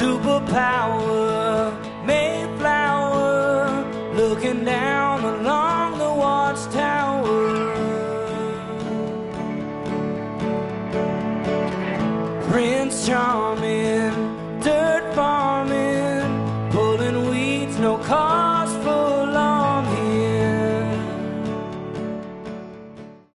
superpower, Mayflower, looking down along the watchtower. Prince Charming